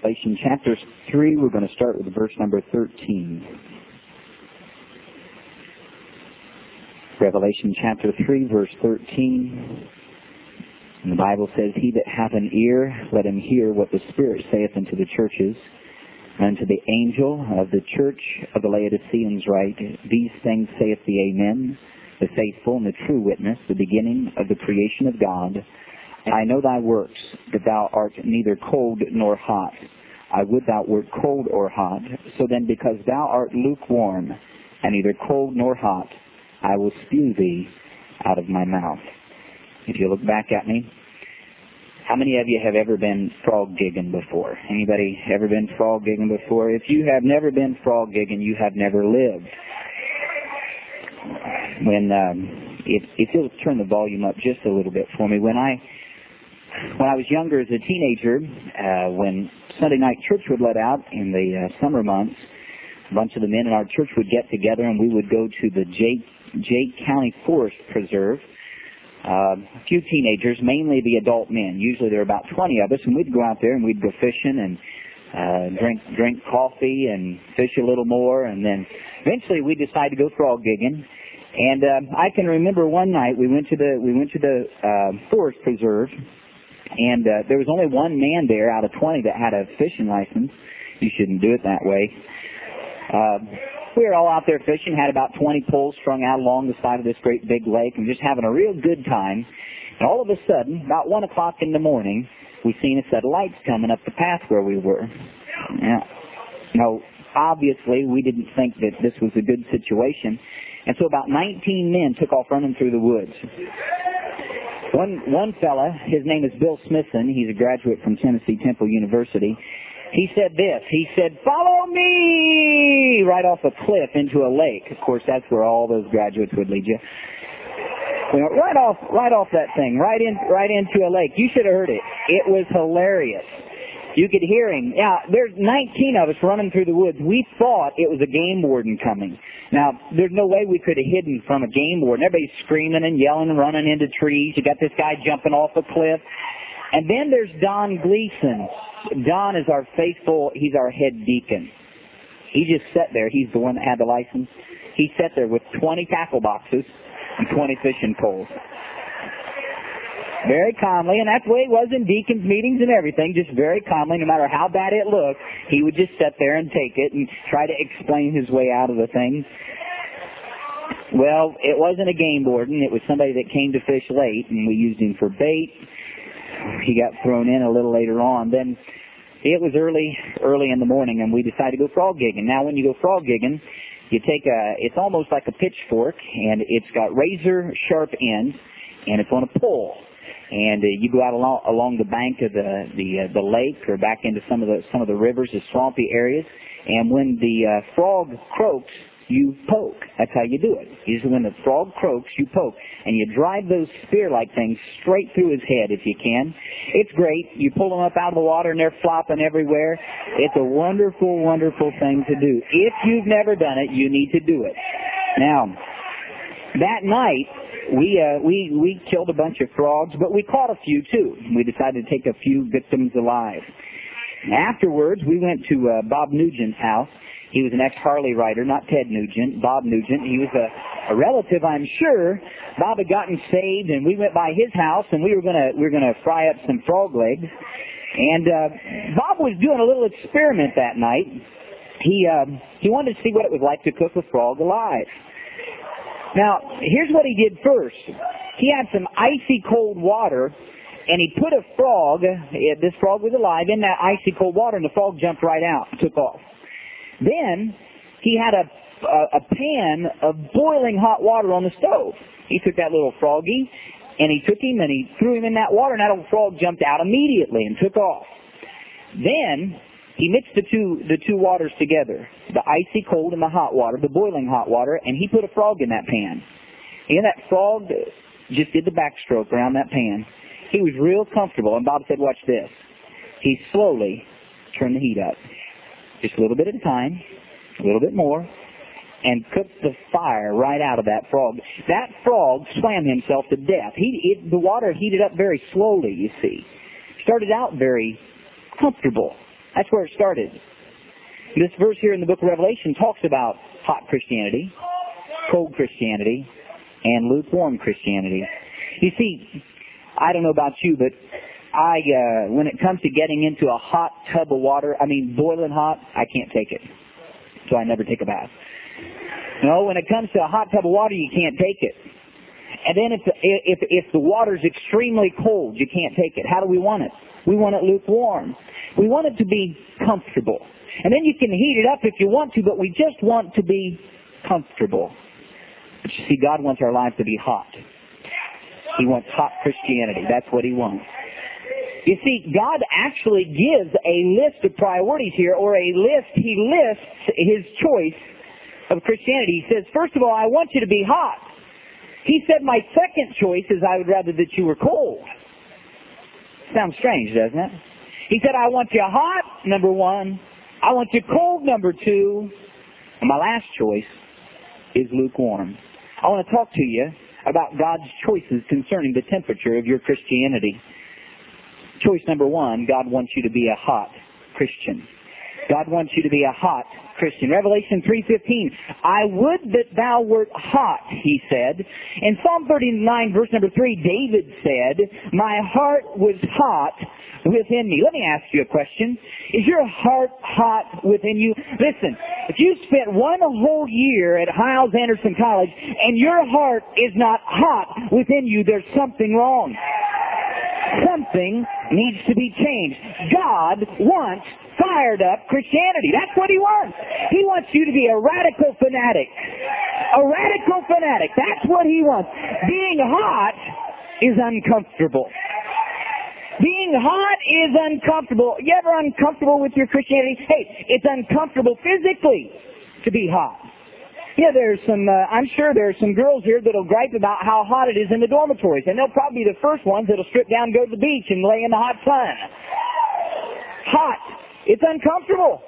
Revelation chapter 3. We're going to start with verse number 13. Revelation chapter 3, verse 13. And the Bible says, "He that hath an ear, let him hear what the Spirit saith unto the churches. Unto the angel of the church of the Laodiceans write, These things saith the Amen, the faithful and the true witness, the beginning of the creation of God. I know thy works, that thou art neither cold nor hot. I would thou wert cold or hot. So then, because thou art lukewarm, and neither cold nor hot, I will spew thee out of my mouth." If you look back at me, how many of you have ever been frog gigging before? Anybody ever been frog gigging before? If you have never been frog gigging, you have never lived. If you'll turn the volume up just a little bit for me. When I was younger as a teenager, when Sunday night church would let out in the summer months, a bunch of the men in our church would get together and we would go to the Jake County Forest Preserve. A few teenagers, mainly the adult men. Usually there were about 20 of us, and we'd go out there and we'd go fishing and drink coffee and fish a little more, and then eventually we decided to go frog gigging. And I can remember one night we went to the forest preserve, and there was only one man there out of 20 that had a fishing license. You shouldn't do it that way. We were all out there fishing, had about 20 poles strung out along the side of this great big lake, and just having a real good time. And all of a sudden, about 1 o'clock in the morning, we seen a set of lights coming up the path where we were. Now, obviously, we didn't think that this was a good situation, and so about 19 men took off running through the woods. One fella, his name is Bill Smithson. He's a graduate from Tennessee Temple University. He said this. He said, "Follow me!" right off a cliff into a lake. Of course, that's where all those graduates would lead you. Right off that thing, right into a lake. You should have heard it. It was hilarious. You could hear him. Yeah, there's 19 of us running through the woods. We thought it was a game warden coming. Now, there's no way we could have hidden from a game warden. Everybody's screaming and yelling and running into trees. You got this guy jumping off a cliff. And then there's Don Gleason. Don is he's our head deacon. He just sat there. He's the one that had the license. He sat there with 20 tackle boxes and 20 fishing poles. Very calmly, and that's the way it was in deacons' meetings and everything, just very calmly, no matter how bad it looked, he would just sit there and take it and try to explain his way out of the thing. Well, it wasn't a game warden. It was somebody that came to fish late, and we used him for bait. He got thrown in a little later on. Then it was early in the morning, and we decided to go frog gigging. Now, when you go frog gigging, you take it's almost like a pitchfork, and it's got razor sharp ends, and it's on a pole. And you go out along the bank of the lake or back into some of the rivers, the swampy areas, and when the frog croaks, you poke. That's how you do it. Usually when the frog croaks, you poke. And you drive those spear-like things straight through his head if you can. It's great. You pull them up out of the water and they're flopping everywhere. It's a wonderful, wonderful thing to do. If you've never done it, you need to do it. Now, that night, we killed a bunch of frogs, but we caught a few too. We decided to take a few victims alive. Afterwards, we went to Bob Nugent's house. He was an ex-Harley rider, not Ted Nugent, Bob Nugent. He was a relative, I'm sure. Bob had gotten saved, and we went by his house, and we were gonna fry up some frog legs. And Bob was doing a little experiment that night. He wanted to see what it was like to cook a frog alive. Now, here's what he did first. He had some icy cold water, and he put a frog, this frog was alive, in that icy cold water, and the frog jumped right out and took off. Then he had a pan of boiling hot water on the stove. He took that little froggy, and he took him and he threw him in that water, and that old frog jumped out immediately and took off. Then he mixed the two waters together, the icy cold and the hot water, the boiling hot water, and he put a frog in that pan. And that frog just did the backstroke around that pan. He was real comfortable, and Bob said, "Watch this." He slowly turned the heat up. Just a little bit at a time, a little bit more, and cooked the fire right out of that frog. That frog swam himself to death. The water heated up very slowly, you see. Started out very comfortable. That's where it started. This verse here in the book of Revelation talks about hot Christianity, cold Christianity, and lukewarm Christianity. You see, I don't know about you, but when it comes to getting into a hot tub of water, boiling hot, I can't take it. So I never take a bath. No, when it comes to a hot tub of water, you can't take it. And then if the water's extremely cold, you can't take it. How do we want it? We want it lukewarm. We want it to be comfortable. And then you can heat it up if you want to, but we just want to be comfortable. But you see, God wants our lives to be hot. He wants hot Christianity. That's what He wants. You see, God actually gives a list of priorities here, or a list. He lists His choice of Christianity. He says, first of all, I want you to be hot. He said, my second choice is I would rather that you were cold. Sounds strange, doesn't it? He said, I want you hot, number one. I want you cold, number two. And my last choice is lukewarm. I want to talk to you about God's choices concerning the temperature of your Christianity. Choice number one, God wants you to be a hot Christian. God wants you to be a hot Christian. Revelation 3:15, I would that thou wert hot, He said. In Psalm 39, verse number 3, David said, my heart was hot within me. Let me ask you a question. Is your heart hot within you? Listen, if you spent one whole year at Hiles-Anderson College and your heart is not hot within you, there's something wrong. Something needs to be changed. God wants fired up Christianity. That's what He wants. He wants you to be a radical fanatic. A radical fanatic. That's what He wants. Being hot is uncomfortable. Being hot is uncomfortable. You ever uncomfortable with your Christianity? Hey, it's uncomfortable physically to be hot. Yeah, I'm sure there's some girls here that'll gripe about how hot it is in the dormitories, and they'll probably be the first ones that'll strip down, go to the beach, and lay in the hot sun. Hot. It's uncomfortable.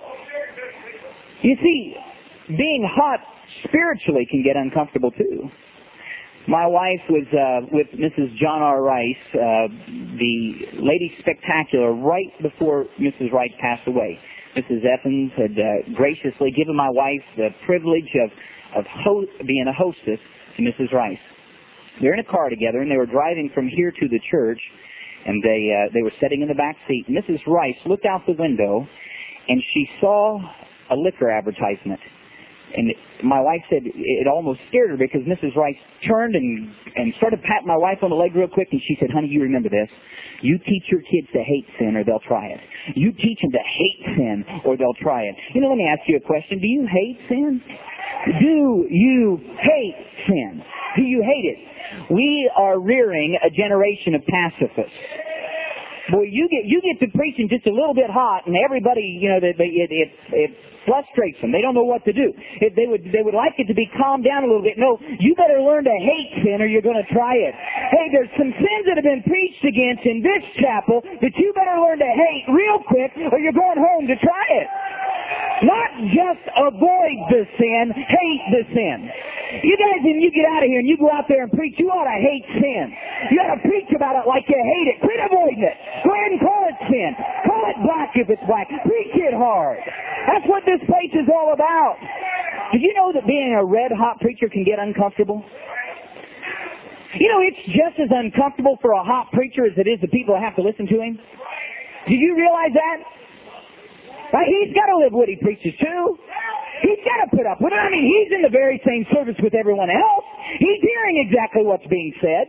You see, being hot spiritually can get uncomfortable too. My wife was with Mrs. John R. Rice, the Lady Spectacular, right before Mrs. Rice passed away. Mrs. Evans had graciously given my wife the privilege of being a hostess to Mrs. Rice. They're in a car together, and they were driving from here to the church, and they were sitting in the back seat. Mrs. Rice looked out the window, and she saw a liquor advertisement. And my wife said it almost scared her, because Mrs. Rice turned and started patting my wife on the leg real quick, and she said, honey, you remember this. You teach your kids to hate sin, or they'll try it. You teach them to hate sin, or they'll try it. Let me ask you a question. Do you hate sin? Do you hate sin? Do you hate it? We are rearing a generation of pacifists. Boy, you get to preaching just a little bit hot, and everybody, it frustrates them. They don't know what to do. They would like it to be calmed down a little bit. No, you better learn to hate sin, or you're going to try it. Hey, there's some sins that have been preached against in this chapel that you better learn to hate real quick, or you're going home to try it. Not just avoid the sin, hate the sin. You guys, when you get out of here and you go out there and preach, you ought to hate sin. You ought to preach about it like you hate it. Quit avoiding it. Go ahead and call it sin. Call it black if it's black. Preach it hard. That's what this place is all about. Did you know that being a red-hot preacher can get uncomfortable? It's just as uncomfortable for a hot preacher as it is the people that have to listen to him. Did you realize that? Right? He's got to live what he preaches too. He's got to put up with it. He's in the very same service with everyone else. He's hearing exactly what's being said.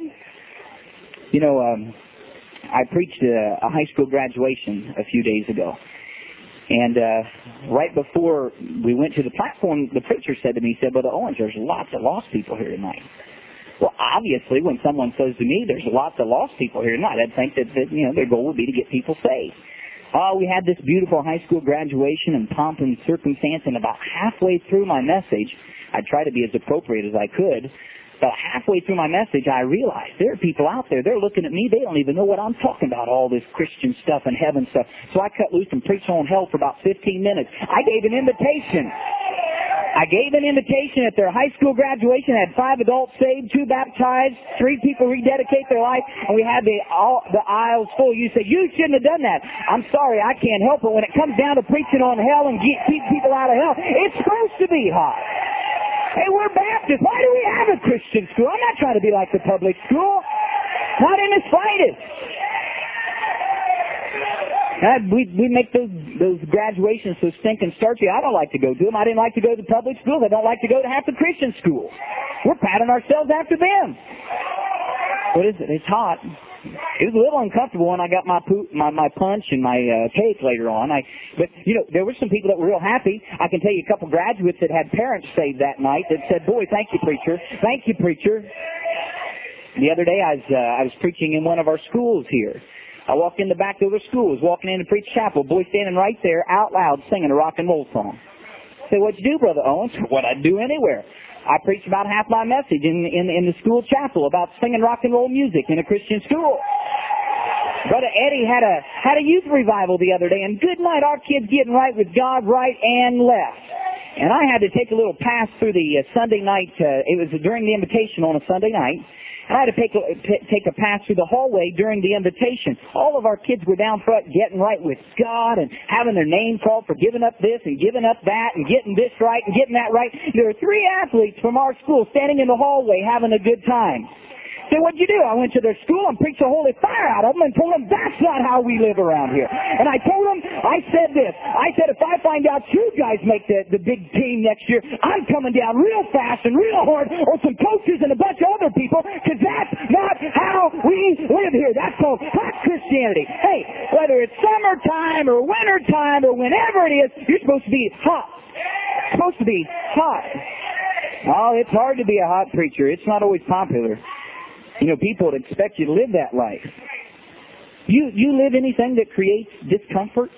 I preached a high school graduation a few days ago. And right before we went to the platform, the preacher said to me, he said, Brother Owens, there's lots of lost people here tonight. Well, obviously, when someone says to me, there's lots of lost people here tonight, I'd think that their goal would be to get people saved. We had this beautiful high school graduation and pomp and circumstance, and about halfway through my message, I tried to be as appropriate as I could. About halfway through my message, I realized there are people out there, they're looking at me, they don't even know what I'm talking about, all this Christian stuff and heaven stuff. So I cut loose and preached on hell for about 15 minutes. I gave an invitation. I gave an invitation at their high school graduation. I had 5 adults saved, 2 baptized, 3 people rededicate their life, and we had the aisles full. You say, you shouldn't have done that. I'm sorry, I can't help it. When it comes down to preaching on hell and keep people out of hell, it's supposed to be hot. Hey, we're Baptists. Why do we have a Christian school? I'm not trying to be like the public school. Not in the slightest. We make those graduations so stinking starchy. I don't like to go to them. I didn't like to go to public schools. I don't like to go to half the Christian schools. We're patting ourselves after them. What is it? It's hot. It was a little uncomfortable when I got my punch and my cake later on. But there were some people that were real happy. I can tell you a couple graduates that had parents saved that night that said, "Boy, thank you, preacher. Thank you, preacher." The other day I was preaching in one of our schools here. I walked in the back of the school, was walking in to preach chapel. Boy standing right there, out loud, singing a rock and roll song. I said, "What'd you do, Brother Owens?" "What I'd do anywhere. I preached about half my message in the school chapel about singing rock and roll music in a Christian school." Brother Eddie had a youth revival the other day, and good night, our kids getting right with God right and left. And I had to take a little pass through the Sunday night. It was during the invitation on a Sunday night. I had to take a pass through the hallway during the invitation. All of our kids were down front getting right with God and having their name called for giving up this and giving up that and getting this right and getting that right. There were 3 athletes from our school standing in the hallway having a good time. So what'd you do? I went to their school and preached the holy fire out of them and told them that's not how we live around here. And I told them, I said this. I said, if I find out you guys make the big team next year, I'm coming down real fast and real hard on some coaches and a bunch of other people, because that's not how we live here. That's called hot Christianity. Hey, whether it's summertime or wintertime or whenever it is, you're supposed to be hot. It's supposed to be hot. Oh, it's hard to be a hot preacher. It's not always popular. People would expect you to live that life. You live anything that creates discomfort?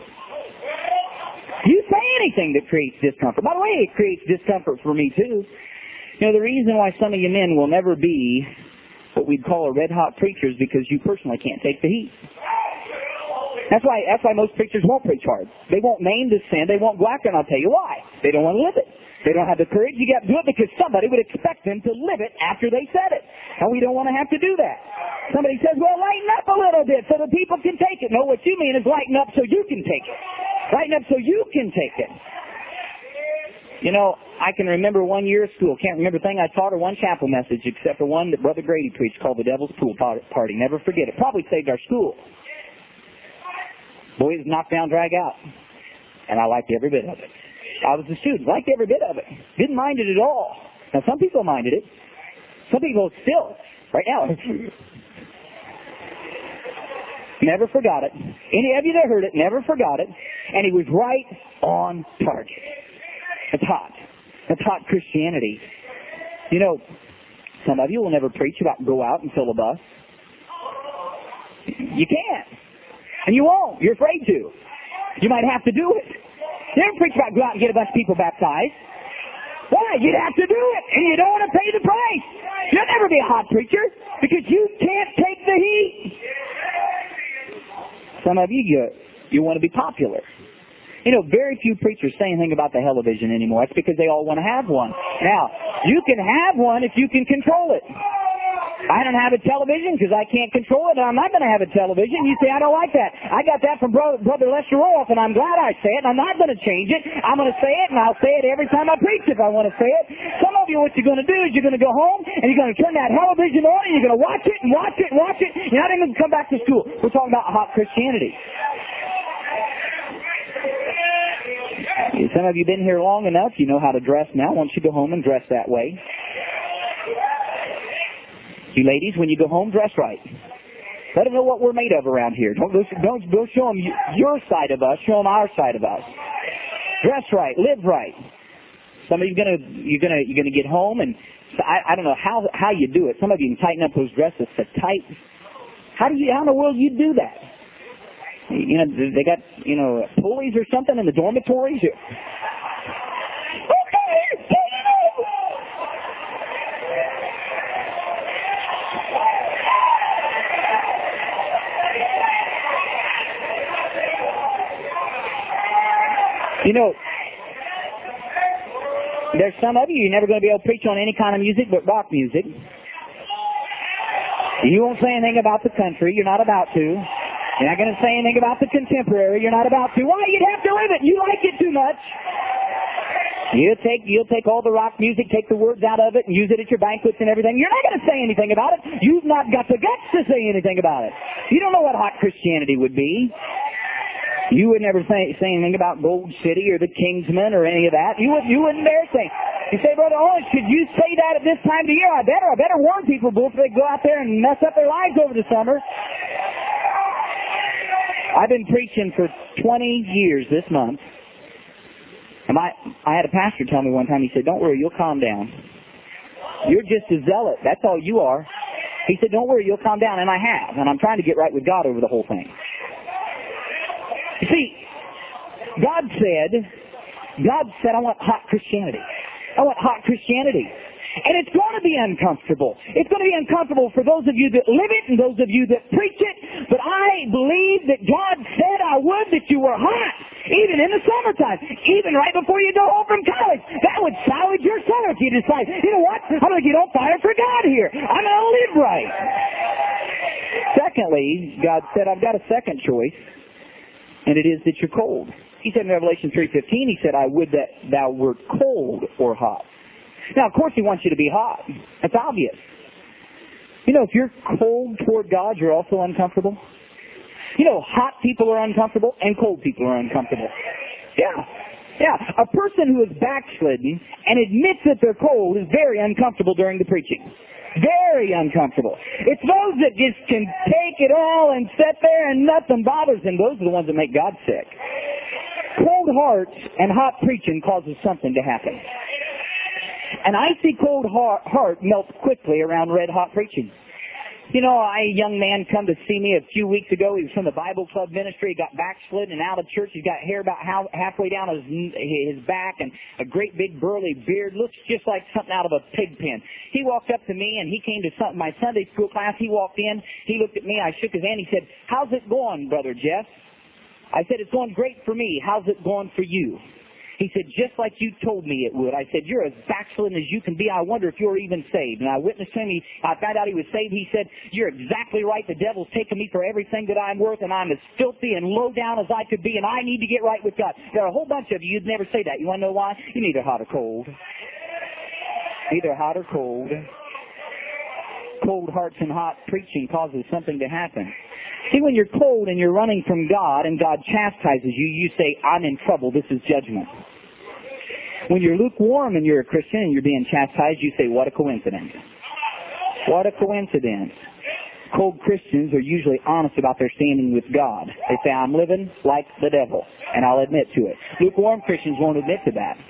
You say anything that creates discomfort. By the way, it creates discomfort for me too. The reason why some of you men will never be what we'd call a red-hot preacher is because you personally can't take the heat. That's why most preachers won't preach hard. They won't name the sin. They won't go after it, and I'll tell you why. They don't want to live it. They don't have the courage. You got to do it because somebody would expect them to live it after they said it. And we don't want to have to do that. Somebody says, well, lighten up a little bit so the people can take it. No, what you mean is lighten up so you can take it. Lighten up so you can take it. I can remember one year at school. Can't remember a thing I taught or one chapel message except for one that Brother Grady preached called the Devil's Pool Party. Never forget it. Probably saved our school. Boy, it was knock down, drag out. And I liked every bit of it. I was a student, liked every bit of it. Didn't mind it at all. Now, some people minded it. Some people still, right now, never forgot it. Any of you that heard it, never forgot it. And he was right on target. It's hot. It's hot Christianity. Some of you will never preach about go out and fill a bus. You can't. And you won't. You're afraid to. You might have to do it. You never preach about go out and get a bunch of people baptized. Why? You'd have to do it, and you don't want to pay the price. You'll never be a hot preacher because you can't take the heat. Some of you want to be popular. Very few preachers say anything about the television anymore. That's because they all want to have one. Now, you can have one if you can control it. I don't have a television because I can't control it, and I'm not going to have a television. You say, I don't like that. I got that from Brother Lester Roloff, and I'm glad I say it, and I'm not going to change it. I'm going to say it, and I'll say it every time I preach if I want to say it. Some of you, what you're going to do is you're going to go home, and you're going to turn that television on, and you're going to watch it and watch it and watch it. You're not even going to come back to school. We're talking about hot Christianity. Some of you have been here long enough. You know how to dress now. Why don't you go home and dress that way? You ladies, when you go home, dress right. Let them know what we're made of around here. Don't show them your side of us. Show them our side of us. Dress right. Live right. Some of you you're gonna get home, and I don't know how you do it. Some of you can tighten up those dresses to tight. How in the world do you do that? They got pulleys or something in the dormitories. There's some of you, you're never going to be able to preach on any kind of music but rock music. You won't say anything about the country. You're not about to. You're not going to say anything about the contemporary. You're not about to. Why? You'd have to live it. You like it too much. You'll take all the rock music, take the words out of it, and use it at your banquets and everything. You're not going to say anything about it. You've not got the guts to say anything about it. You don't know what hot Christianity would be. You would never say anything about Gold City or the Kingsmen or any of that. You wouldn't dare say. You say, Brother Owens, should you say that at this time of the year? I better warn people before they go out there and mess up their lives over the summer. I've been preaching for 20 years this month. And I had a pastor tell me one time, he said, don't worry, you'll calm down. You're just a zealot. That's all you are. He said, don't worry, you'll calm down. And I have. And I'm trying to get right with God over the whole thing. You see, God said, I want hot Christianity. I want hot Christianity. And it's going to be uncomfortable. It's going to be uncomfortable for those of you that live it and those of you that preach it. But I believe that God said I would, that you were hot, even in the summertime, even right before you go home from college. That would salvage your summer if you decide, you know what, I'm going to get on fire for God here. I'm going to live right. Secondly, God said, I've got a second choice, and it is that you're cold. He said in Revelation 3:15, He said, I would that thou wert cold or hot. Now, of course, He wants you to be hot. That's obvious. You know, if you're cold toward God, you're also uncomfortable. You know, hot people are uncomfortable and cold people are uncomfortable. Yeah. A person who is backslidden and admits that they're cold is very uncomfortable during the preaching. Very uncomfortable. It's those that just can take it all and sit there and nothing bothers them. Those are the ones that make God sick. Cold hearts and hot preaching causes something to happen. An icy cold heart melts quickly around red hot preaching. You know, a young man come to see me a few weeks ago. He was from the Bible Club ministry. He got backslidden and out of church. He's got hair about halfway down his back and a great big burly beard. Looks just like something out of a pig pen. He walked up to me and he came to my Sunday school class. He walked in. He looked at me. I shook his hand. He said, how's it going, Brother Jeff? I said, it's going great for me. How's it going for you? He said, just like you told me it would. I said, you're as backslidden as you can be. I wonder if you're even saved. And I witnessed him. I found out he was saved. He said, you're exactly right. The devil's taken me for everything that I'm worth, and I'm as filthy and low down as I could be, and I need to get right with God. There are a whole bunch of you, you'd never say that. You want to know why? You're neither hot or cold. Either hot or cold. Cold hearts and hot preaching causes something to happen. See, when you're cold and you're running from God and God chastises you, you say, I'm in trouble. This is judgment. When you're lukewarm and you're a Christian and you're being chastised, you say, what a coincidence. What a coincidence. Cold Christians are usually honest about their standing with God. They say, I'm living like the devil, and I'll admit to it. Lukewarm Christians won't admit to that.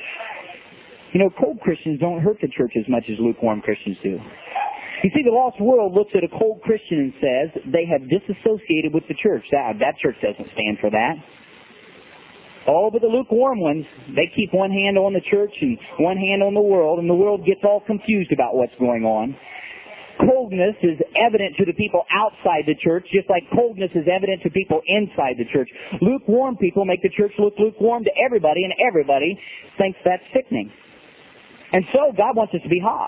You know, cold Christians don't hurt the church as much as lukewarm Christians do. You see, the lost world looks at a cold Christian and says they have disassociated with the church. That church doesn't stand for that. Oh, but the lukewarm ones, they keep one hand on the church and one hand on the world, and the world gets all confused about what's going on. Coldness is evident to the people outside the church, just like coldness is evident to people inside the church. Lukewarm people make the church look lukewarm to everybody, and everybody thinks that's sickening. And so God wants us to be hot.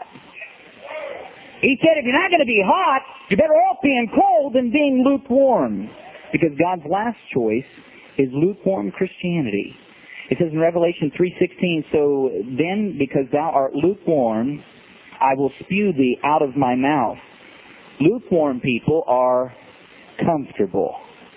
He said, if you're not going to be hot, you're better off being cold than being lukewarm. Because God's last choice is lukewarm Christianity. It says in Revelation 3:16, so then, because thou art lukewarm, I will spew thee out of my mouth. Lukewarm people are comfortable.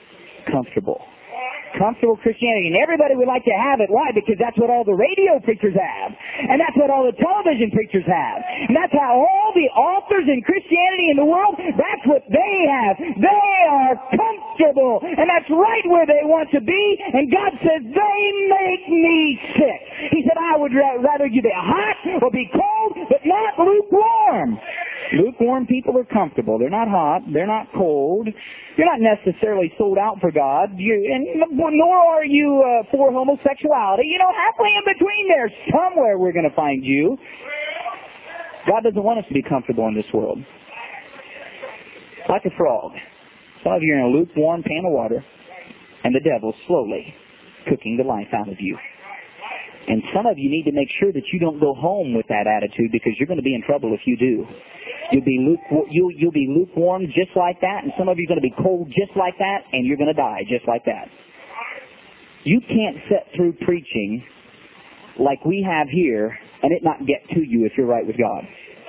Comfortable Christianity. And everybody would like to have it. Why? Because that's what all the radio preachers have. And that's what all the television preachers have. And that's how all the authors in Christianity in the world, that's what they have. They are comfortable. And that's right where they want to be. And God says, they make me sick. He said, I would rather you be hot or be cold, but not lukewarm. Lukewarm people are comfortable. They're not hot. They're not cold. You're not necessarily sold out for God. Nor are you for homosexuality. You know, halfway in between there, somewhere we're going to find you. God doesn't want us to be comfortable in this world. Like a frog. Some of you are in a lukewarm pan of water, and the devil's slowly cooking the life out of you. And some of you need to make sure that you don't go home with that attitude, because you're going to be in trouble if you do. You'll be lukewarm just like that, and some of you are going to be cold just like that, and you're going to die just like that. You can't sit through preaching like we have here and it not get to you if you're right with God.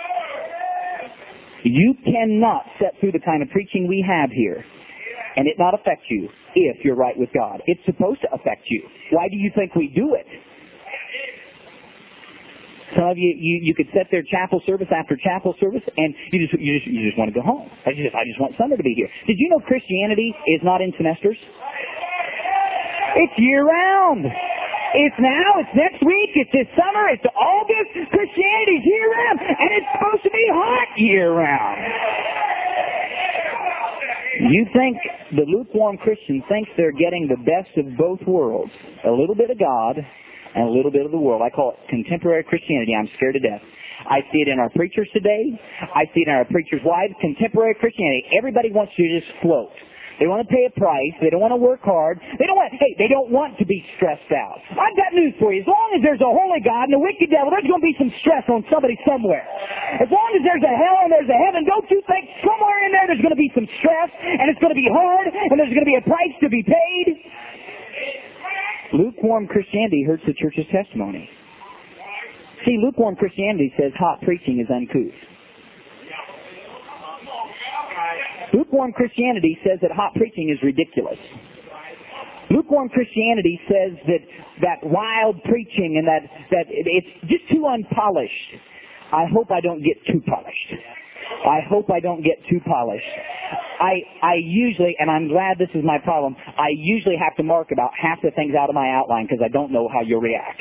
You cannot sit through the kind of preaching we have here and it not affect you if you're right with God. It's supposed to affect you. Why do you think we do it? Some of you could sit there chapel service after chapel service, and you just want to go home. I just want Sunday to be here. Did you know Christianity is not in semesters? It's year round. It's now, it's next week, it's this summer, it's August. Christianity's year round, and it's supposed to be hot year round. You think the lukewarm Christian thinks they're getting the best of both worlds, a little bit of God and a little bit of the world. I call it contemporary Christianity. I'm scared to death. I see it in our preachers today. I see it in our preachers' wives. Contemporary Christianity. Everybody wants to just float. They want to pay a price. They don't want to work hard. They don't want to be stressed out. I've got news for you. As long as there's a holy God and a wicked devil, there's going to be some stress on somebody somewhere. As long as there's a hell and there's a heaven, don't you think somewhere in there's going to be some stress, and it's going to be hard, and there's going to be a price to be paid? Lukewarm Christianity hurts the church's testimony. See, lukewarm Christianity says hot preaching is uncouth. Lukewarm Christianity says that hot preaching is ridiculous. Lukewarm Christianity says that wild preaching and that it's just too unpolished. I hope I don't get too polished. I hope I don't get too polished. I usually, and I'm glad this is my problem, I usually have to mark about half the things out of my outline because I don't know how you'll react.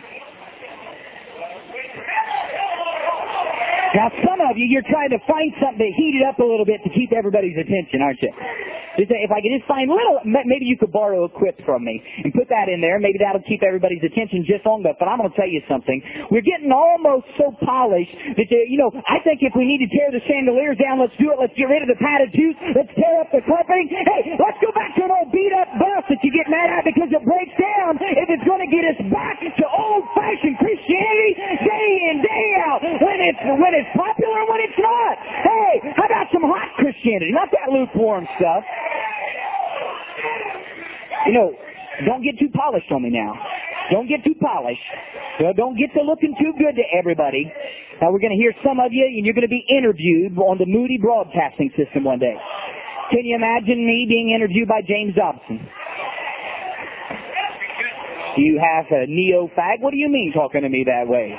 Now, some of you, you're trying to find something to heat it up a little bit to keep everybody's attention, aren't you? If I could just find little, maybe you could borrow a quip from me and put that in there. Maybe that'll keep everybody's attention just long enough. But I'm going to tell you something. We're getting almost so polished that, I think if we need to tear the chandeliers down, let's do it. Let's get rid of the padded pews. Let's tear up the carpeting. Hey, let's go back to an old beat-up bus that you get mad at because it breaks down if it's going to get us back to old-fashioned Christianity day in, day out. When it's popular and when it's not. Hey, how about some hot Christianity? Not that lukewarm stuff. Don't get too polished on me now. Don't get too polished. Don't get to looking too good to everybody. Now we're going to hear some of you, and you're going to be interviewed on the Moody Broadcasting System one day. Can you imagine me being interviewed by James Dobson? You have a neo-fag? What do you mean talking to me that way?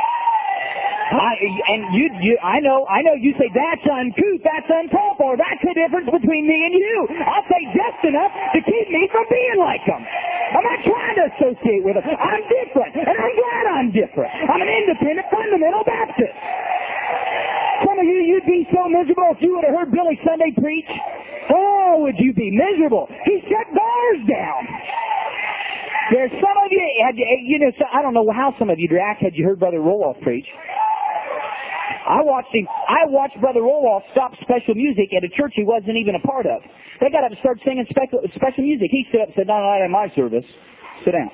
I know you say that's uncouth, that's uncalled for. That's the difference between me and you. I'll say just enough to keep me from being like them. I'm not trying to associate with them. I'm different, and I'm glad I'm different. I'm an independent fundamental Baptist. Some of you, you'd be so miserable if you would have heard Billy Sunday preach. Oh, would you be miserable? He shut bars down. There's some of you, I don't know how some of you'd react had you heard Brother Roloff preach. I watched Brother Roloff stop special music at a church he wasn't even a part of. They got up and started singing special music. He stood up and said, "No, not in my service. Sit down."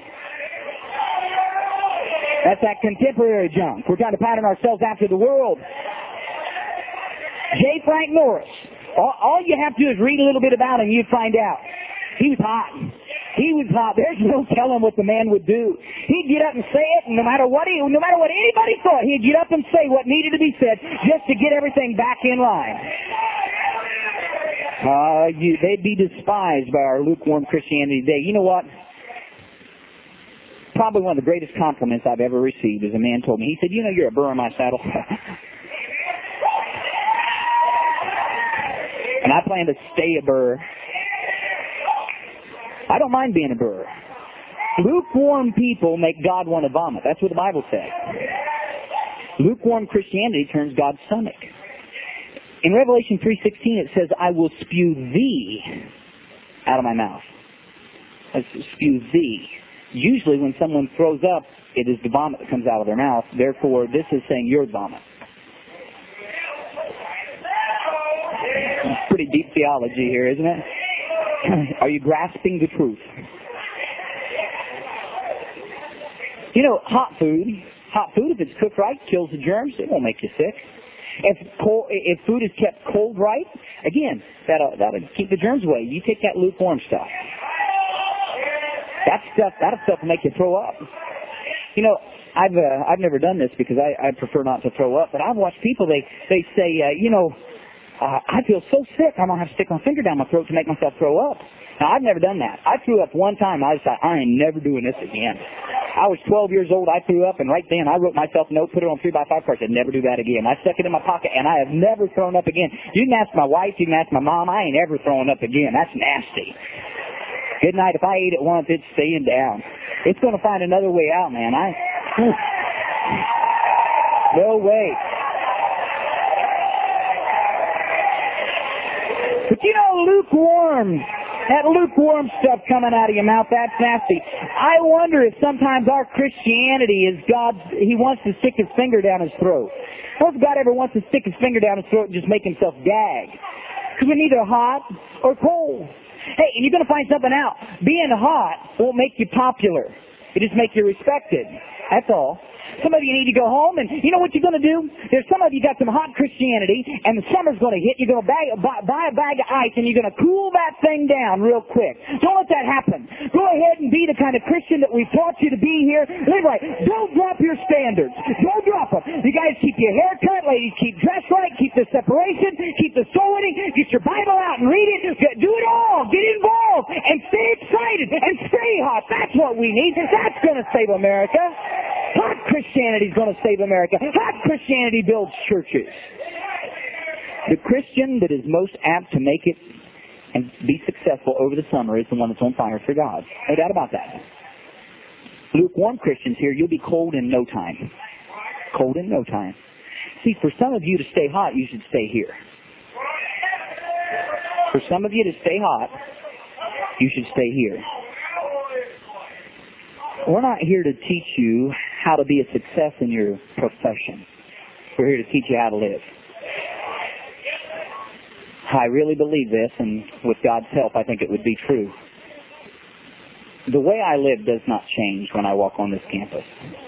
That's that contemporary junk. We're trying to pattern ourselves after the world. J. Frank Norris. All you have to do is read a little bit about him, you'd find out. He was hot. He was hot. There's no telling what the man would do. He'd get up and say it, and no matter what anybody thought, he'd get up and say what needed to be said just to get everything back in line. They'd be despised by our lukewarm Christianity today. You know what? Probably one of the greatest compliments I've ever received is a man told me. He said, "You're a burr in my saddle." And I plan to stay a burr. I don't mind being a burr. Lukewarm people make God want to vomit. That's what the Bible says. Lukewarm Christianity turns God's stomach. In Revelation 3:16 it says, "I will spew thee out of my mouth." That's spew thee. Usually when someone throws up, it is the vomit that comes out of their mouth. Therefore, this is saying your vomit. Pretty deep theology here, isn't it? Are you grasping the truth? You know, hot food, if it's cooked right, kills the germs. It won't make you sick. If food is kept cold right, again, that'll keep the germs away. You take that lukewarm stuff. That stuff will make you throw up. You know, I've never done this because I prefer not to throw up, but I've watched people, they say, I feel so sick, I'm going to have to stick my finger down my throat to make myself throw up. Now, I've never done that. I threw up one time, I decided, I ain't never doing this again. I was 12 years old, I threw up, and right then I wrote myself a note, put it on 3x5 cards, I'd never do that again. I stuck it in my pocket, and I have never thrown up again. You can ask my wife, you can ask my mom, I ain't ever throwing up again. That's nasty. Good night. If I ate it once, it's staying down. It's going to find another way out, man. No way. But you know, that lukewarm stuff coming out of your mouth, that's nasty. I wonder if sometimes our Christianity is He wants to stick His finger down His throat. What if God ever wants to stick His finger down His throat and just make Himself gag? Because we're neither hot or cold. Hey, and you're going to find something out. Being hot won't make you popular. It just makes you respected. That's all. Some of you need to go home, and you know what you're going to do? There's some of you got some hot Christianity, and the summer's going to hit. You're going to buy a bag of ice, and you're going to cool that thing down real quick. Don't let that happen. Go ahead and be the kind of Christian that we've taught you to be here. Live right. Don't drop your standards. Don't drop them. You guys keep your hair cut. Ladies, keep dressed right. Keep the separation. Keep the soul winning. Get your Bible out and read it. Do it all. Get involved. And stay excited. And stay hot. That's what we need. That's going to save America. Hot Christianity is going to save America. Hot Christianity builds churches. The Christian that is most apt to make it and be successful over the summer is the one that's on fire for God. No doubt about that. Lukewarm Christians here, you'll be cold in no time. Cold in no time. See, for some of you to stay hot, you should stay here. For some of you to stay hot, you should stay here. We're not here to teach you how to be a success in your profession. We're here to teach you how to live. I really believe this, and with God's help, I think it would be true. The way I live does not change when I walk on this campus.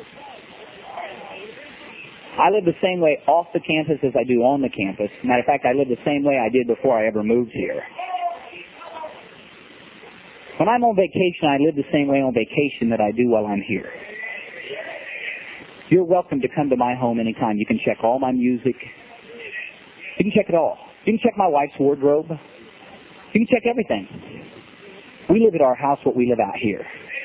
I live the same way off the campus as I do on the campus. Matter of fact, I live the same way I did before I ever moved here. When I'm on vacation, I live the same way on vacation that I do while I'm here. You're welcome to come to my home anytime. You can check all my music. You can check it all. You can check my wife's wardrobe. You can check everything. We live at our house what we live out here.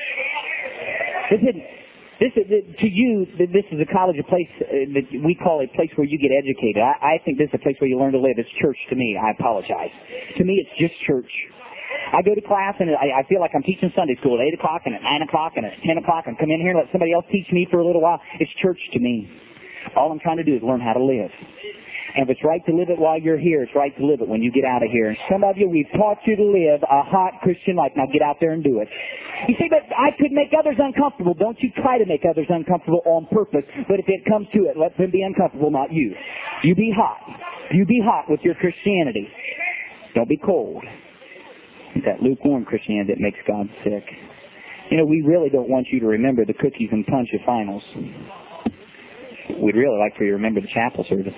To you, this is a college, a place that we call a place where you get educated. I think this is a place where you learn to live. It's church to me. I apologize. To me, it's just church. I go to class and I feel like I'm teaching Sunday school at 8 o'clock and at 9 o'clock and at 10 o'clock and come in here and let somebody else teach me for a little while. It's church to me. All I'm trying to do is learn how to live. And if it's right to live it while you're here, it's right to live it when you get out of here. And some of you, we've taught you to live a hot Christian life. Now get out there and do it. You say, but I could make others uncomfortable. Don't you try to make others uncomfortable on purpose. But if it comes to it, let them be uncomfortable, not you. You be hot. You be hot with your Christianity. Don't be cold. It's that lukewarm Christianity that makes God sick. You know, we really don't want you to remember the cookies and punch of finals. We'd really like for you to remember the chapel services.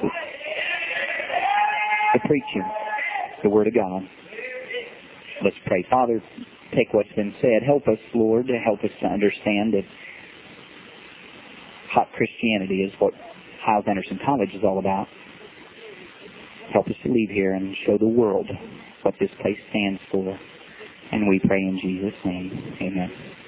The preaching, the Word of God. Let's pray. Father, take what's been said. Help us, Lord, to help us to understand that hot Christianity is what Hyles Anderson College is all about. Help us to leave here and show the world what this place stands for. And we pray in Jesus' name. Amen.